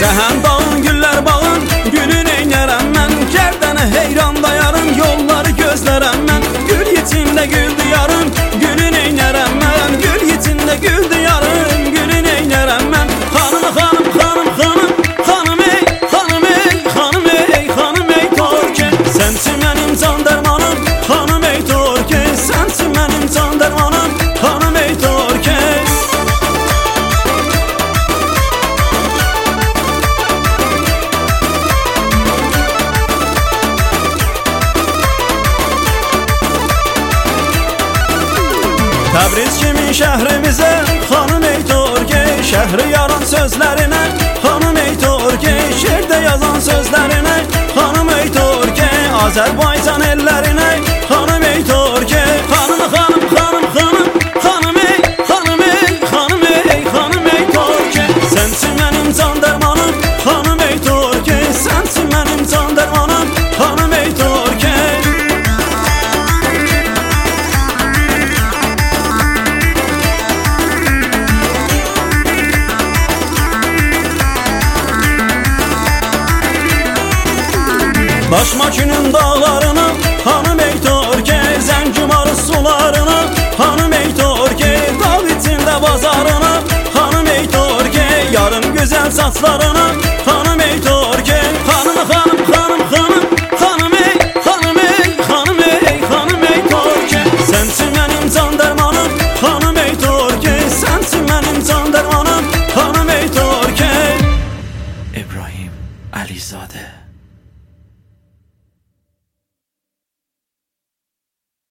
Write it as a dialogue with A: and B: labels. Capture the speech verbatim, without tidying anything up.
A: Səhən dağın, güllər bağın, gülün eynərəm mən. Gərdəni heyran dayarım, yolları gözlərəm mən. Gül içində gül diyarım, gülün eynərəm mən. Gül içində gül diyarım, gülün eynərəm mən. Xanım, xanım, xanım, xanım, xanım ey, xanım ey, xanım ey, xanım ey Türkiye. Sənsin mənim can dərmanım, xanım ey Türkiye. Sənsin mənim can dərmanım, xanım ey Türkiye. Təbriz kimin şəhrimizə, xanım ey Türkiye. Şəhri yaran sözlərinə, xanım ey Türkiye. Şeirdə yazan sözlərinə, xanım ey Türkiye. Azərbaycan ellərinə, xanım ey Türkiye. Xanım, xanım, xanım, xanım, xanım ey, xanım ey, xanım ey, xanım ey Türkiye. Sənsin mənim can dərmanım, xanım ey Türkiye. Sənsin mənim can dərmanım, xanım ey Türkiye. Daşmakin'in dağlarına, hanım ey Türkiye. Zəngimarın sularına, hanım ey Türkiye. Dağ içində bazarına, hanım ey Türkiye. Yarım güzel saçlarına, hanım ey Türkiye. Hanım, hanım, hanım, hanım, hanım ey, hanım ey, hanım ey, hanım ey Türkiye. Sənsin mənim can dərmanım, hanım ey Türkiye. Sənsin mənim can dərmanım, hanım ey Türkiye.
B: İbrahim Alizade.